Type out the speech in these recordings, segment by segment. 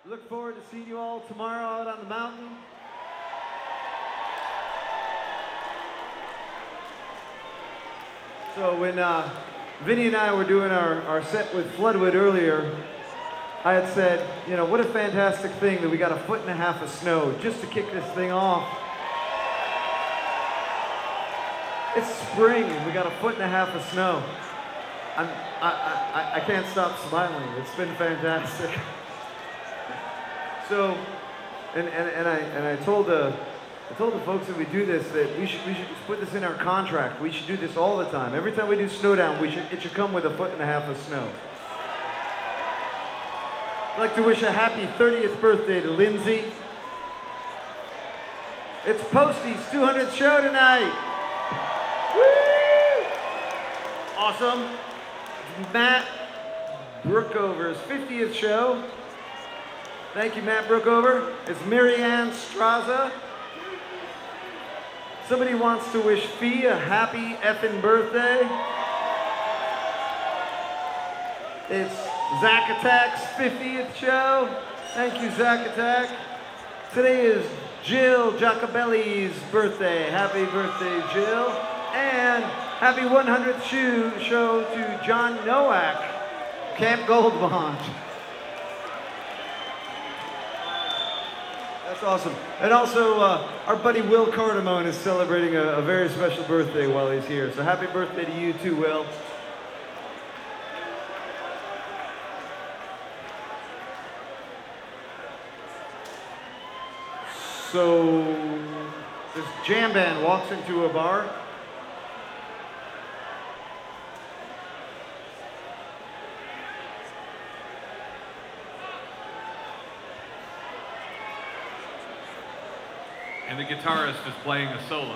Look forward to seeing you all tomorrow out on the mountain. So when Vinny and I were doing our set with Floodwood earlier, I had said, you know, what a fantastic thing that we got 1.5 feet of snow just to kick this thing off. It's spring and we got 1.5 feet of snow. I can't stop smiling. It's been fantastic. So, and I told the folks that we do this that we should just put this in our contract. We should do this all the time. Every time we do Snowdown, it should come with 1.5 feet of snow. I'd like to wish a happy 30th birthday to Lindsay. It's Posty's 200th show tonight. Woo! Awesome. Matt Brookover's 50th show. Thank you, Matt Brookover. It's Marianne Straza. Somebody wants to wish Fee a happy effing birthday. It's Zack Attack's 50th show. Thank you, Zack Attack. Today is Jill Giacobelli's birthday. Happy birthday, Jill. And happy 100th show to John Nowak, Camp Gold Bond. That's awesome. And also, our buddy Will Cardamone is celebrating a very special birthday while he's here. So happy birthday to you too, Will. So this jam band walks into a bar. And the guitarist is playing a solo.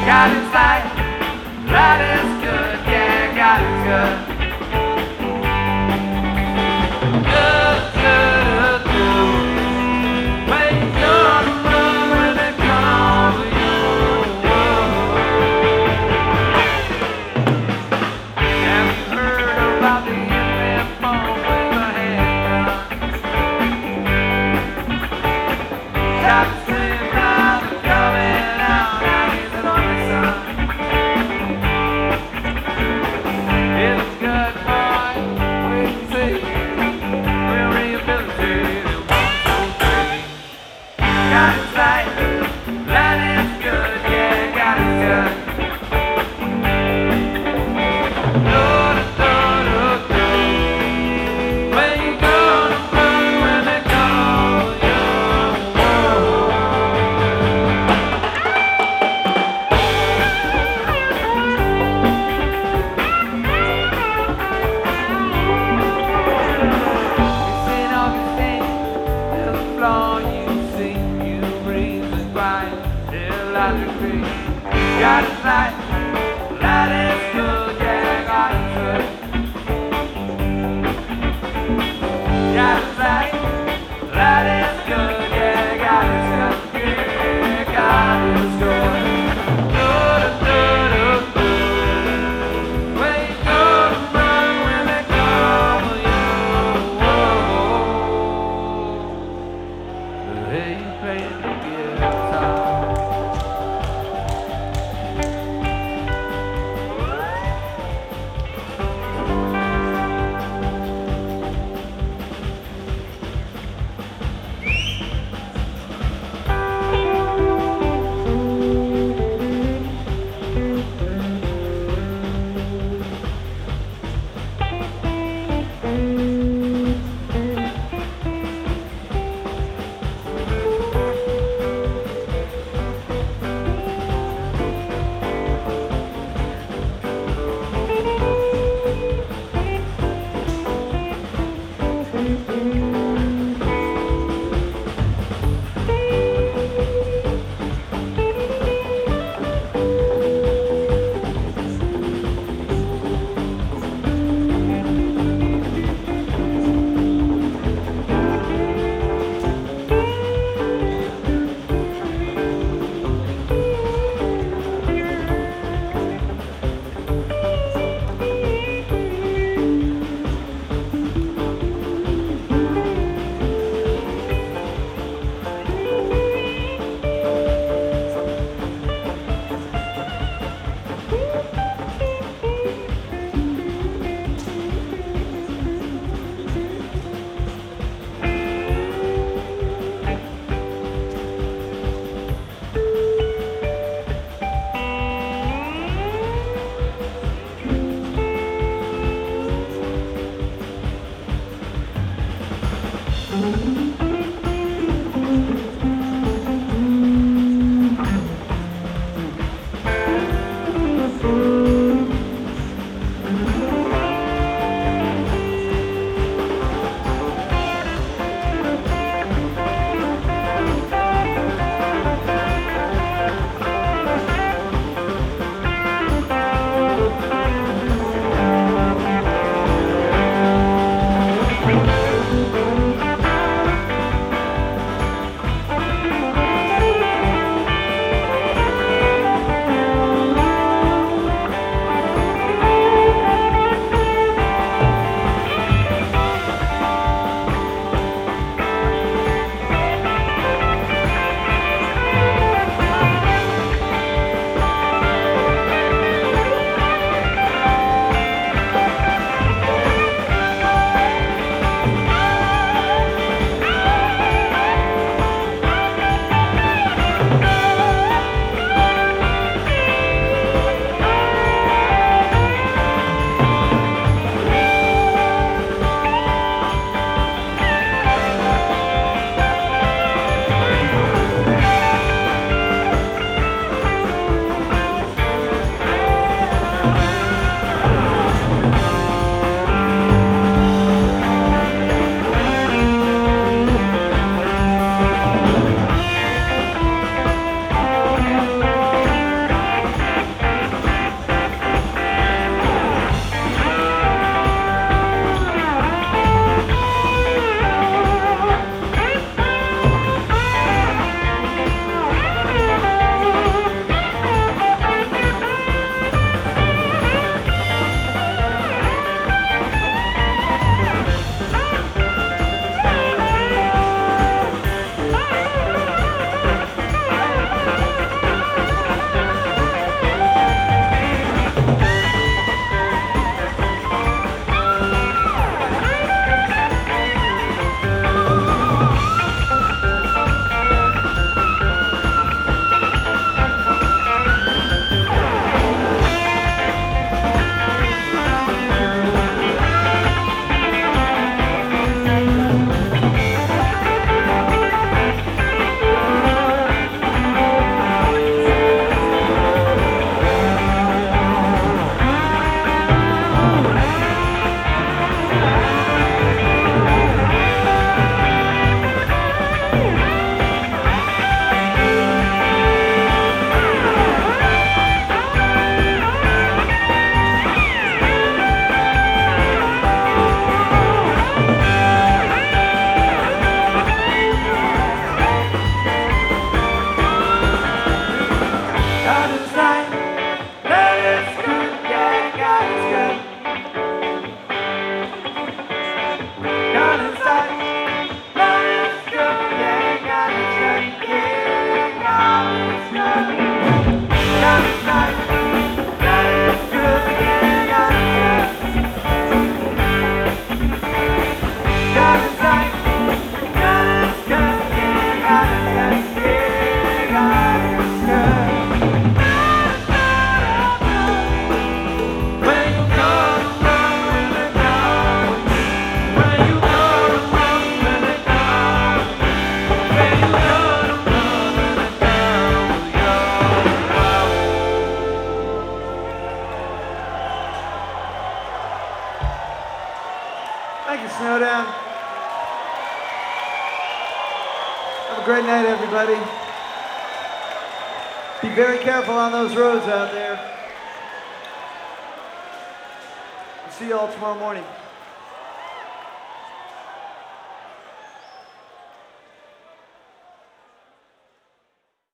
God is light, light is good, yeah, God is good. Good, good, good. When you're the moon, when they call you. Have you heard about the infant phone with a handgun? Got the slim round and coming out, now he's an only son. It's a good boy, wait and see. We'll rehabilitate in 1, 2, 3. God is light, light is good, yeah, God is good. When you gonna run when they call you? St. Augustine, there's a flaw you see. You breathe and grind, illogically. God is light, light is good, yeah, God is good. God is light, light is good, yeah, God is good, yeah, God is good. When you gonna run when they call you? Hey, you play the guitar. Be very careful on those roads out there. See you all tomorrow morning.